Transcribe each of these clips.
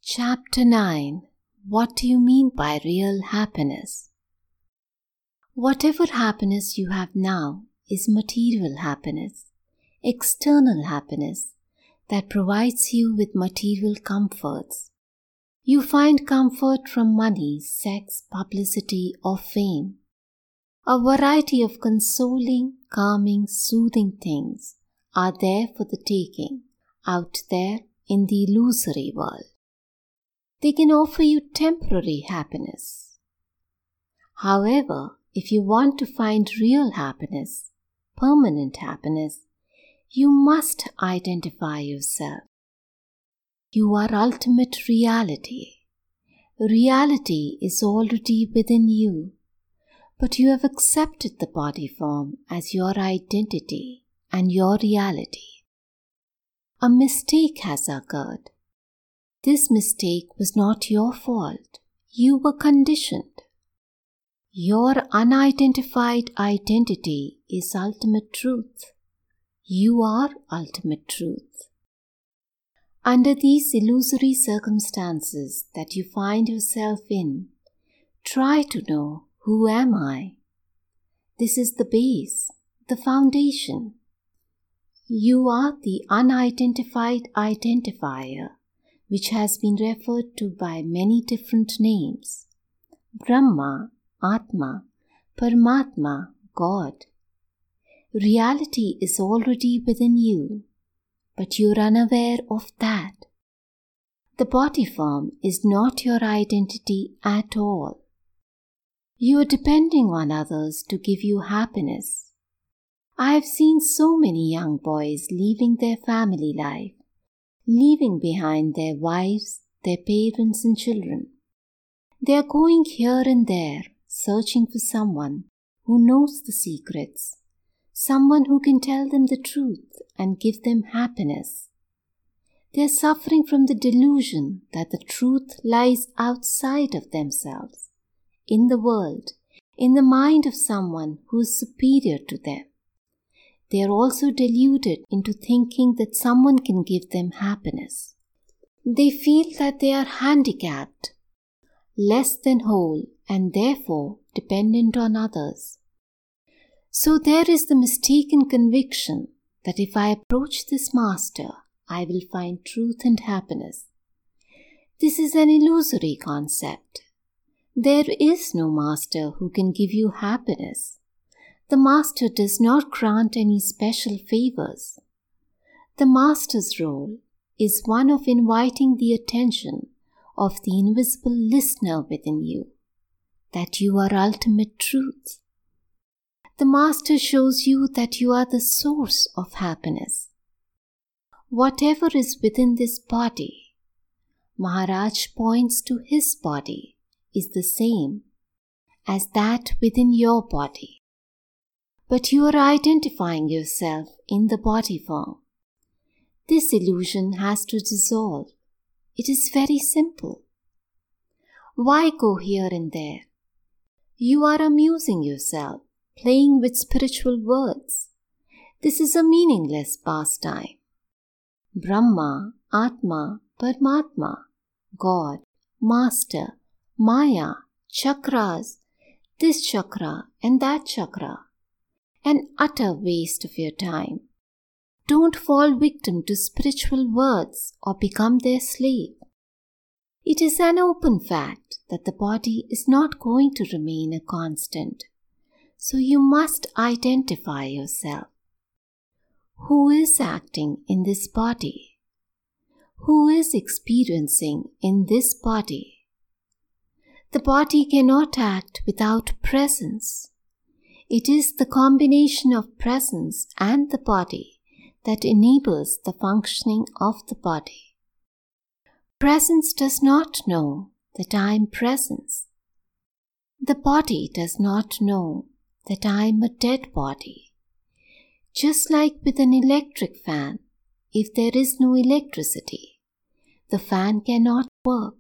Chapter 9. What do you mean by real happiness? Whatever happiness you have now is material happiness, external happiness that provides you with material comforts. You find comfort from money, sex, publicity, or fame. A variety of consoling, calming, soothing things are there for the taking out there in the illusory world. They can offer you temporary happiness. However, if you want to find real happiness, permanent happiness, you must identify yourself. You are ultimate reality. Reality is already within you, but you have accepted the body form as your identity and your reality. A mistake has occurred. This mistake was not your fault. You were conditioned. Your unidentified identity is ultimate truth. You are ultimate truth. Under these illusory circumstances that you find yourself in, try to know, who am I? This is the base, the foundation. You are the unidentified identifier, which has been referred to by many different names: Brahma, Atma, Paramatma, God. Reality is already within you, but you're unaware of that. The body form is not your identity at all. You are depending on others to give you happiness. I have seen so many young boys leaving their family life, leaving behind their wives, their parents and children. They are going here and there, searching for someone who knows the secrets, someone who can tell them the truth and give them happiness. They are suffering from the delusion that the truth lies outside of themselves, in the world, in the mind of someone who is superior to them. They are also deluded into thinking that someone can give them happiness. They feel that they are handicapped, less than whole, and therefore dependent on others. So there is the mistaken conviction that if I approach this master, I will find truth and happiness. This is an illusory concept. There is no master who can give you happiness. The master does not grant any special favors. The master's role is one of inviting the attention of the invisible listener within you, that you are ultimate truth. The master shows you that you are the source of happiness. Whatever is within this body, Maharaj points to his body, is the same as that within your body. But you are identifying yourself in the body form. This illusion has to dissolve. It is very simple. Why go here and there? You are amusing yourself, playing with spiritual words. This is a meaningless pastime. Brahma, Atma, Paramatma, God, Master, Maya, chakras, this chakra and that chakra. An utter waste of your time. Don't fall victim to spiritual words or become their slave. It is an open fact that the body is not going to remain a constant. So you must identify yourself. Who is acting in this body? Who is experiencing in this body? The body cannot act without presence. It is the combination of presence and the body that enables the functioning of the body. Presence does not know that I am presence. The body does not know that I am a dead body. Just like with an electric fan, if there is no electricity, the fan cannot work.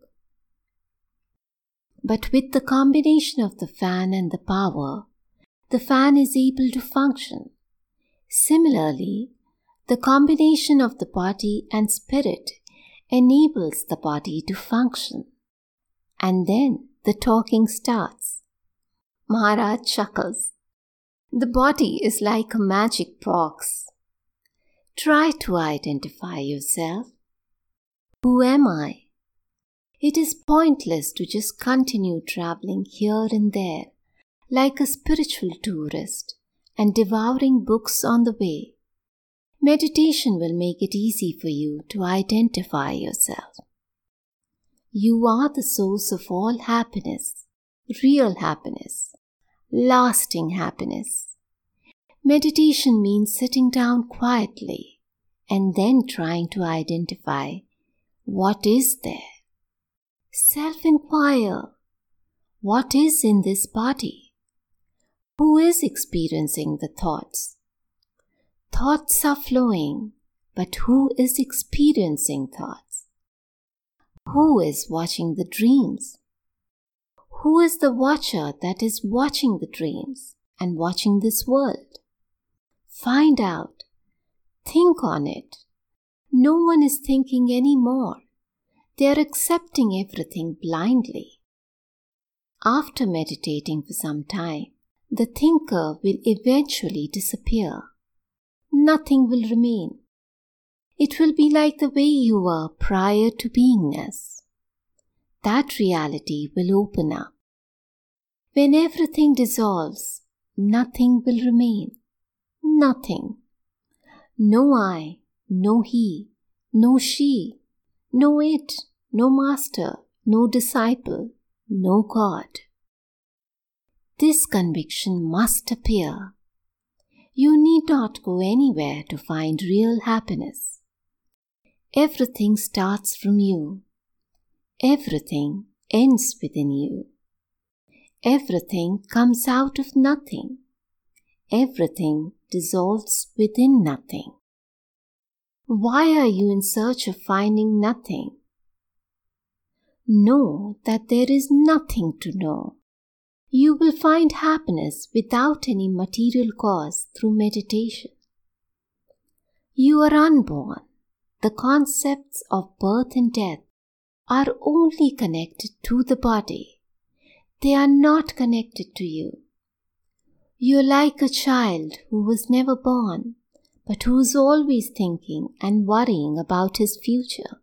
But with the combination of the fan and the power, the fan is able to function. Similarly, the combination of the body and spirit enables the body to function. And then the talking starts. Maharaj chuckles. The body is like a magic box. Try to identify yourself. Who am I? It is pointless to just continue traveling here and there like a spiritual tourist and devouring books on the way. Meditation will make it easy for you to identify yourself. You are the source of all happiness, real happiness, lasting happiness. Meditation means sitting down quietly and then trying to identify what is there. Self-inquire. What is in this body? Who is experiencing the thoughts? Thoughts are flowing, but who is experiencing thoughts? Who is watching the dreams? Who is the watcher that is watching the dreams and watching this world? Find out. Think on it. No one is thinking anymore. They are accepting everything blindly. After meditating for some time, the thinker will eventually disappear. Nothing will remain. It will be like the way you were prior to beingness. That reality will open up. When everything dissolves, nothing will remain. Nothing. No I, no he, no she, no it, no master, no disciple, no God. This conviction must appear. You need not go anywhere to find real happiness. Everything starts from you. Everything ends within you. Everything comes out of nothing. Everything dissolves within nothing. Why are you in search of finding nothing? Know that there is nothing to know. You will find happiness without any material cause through meditation. You are unborn. The concepts of birth and death are only connected to the body. They are not connected to you. You are like a child who was never born, but who is always thinking and worrying about his future.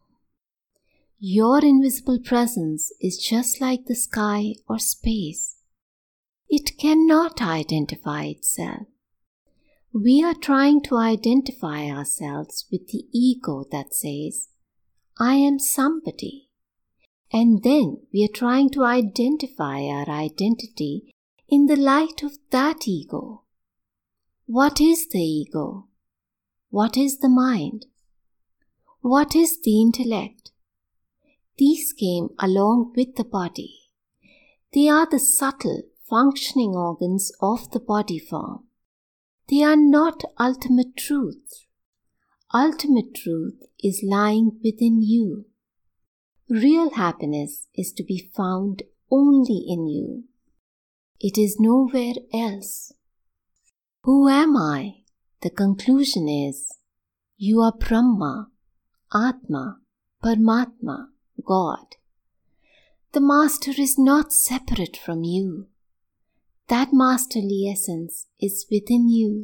Your invisible presence is just like the sky or space. It cannot identify itself. We are trying to identify ourselves with the ego that says, I am somebody. And then we are trying to identify our identity in the light of that ego. What is the ego? What is the mind? What is the intellect? These came along with the body. They are the subtle, functioning organs of the body form. They are not ultimate truth. Ultimate truth is lying within you. Real happiness is to be found only in you. It is nowhere else. Who am I? The conclusion is, you are Brahma, Atma, Paramatma, God. The Master is not separate from you. That masterly essence is within you.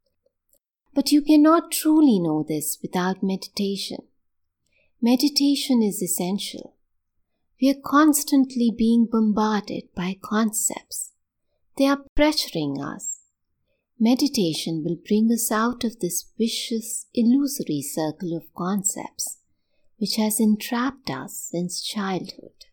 But you cannot truly know this without meditation. Meditation is essential. We are constantly being bombarded by concepts. They are pressuring us. Meditation will bring us out of this vicious, illusory circle of concepts which has entrapped us since childhood.